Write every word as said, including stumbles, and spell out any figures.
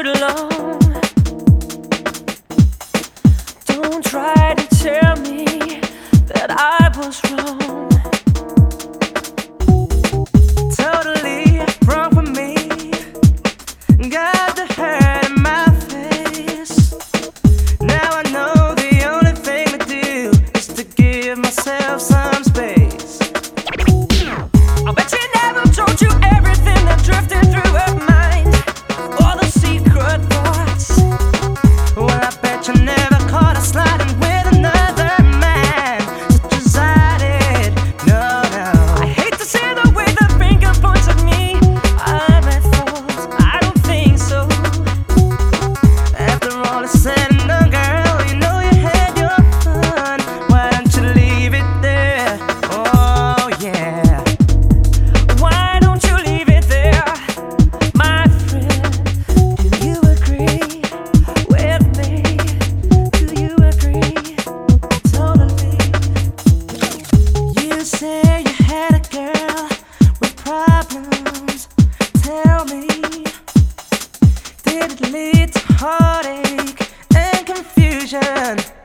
too long. Don't try to tell me that I was wrong. Totally wrong for me. Got the hurt in my face. Now I know the only thing to do is to give myself some space. I bet she never told you everything that drifted through her mind, all the secret thoughts. Well, I bet you never caught her sliding with another man, such as I did. No, no. I hate to see the way the finger points at me. I'm at fault, I don't think so. After all is said and done, girl, you know you had your fun. Why don't you leave it there? Oh, yeah. Why don't you leave it there, my friend? Do you agree with me? Do you agree? Totally. You say you had a girl with problems. Tell me, did it lead to heartache and confusion?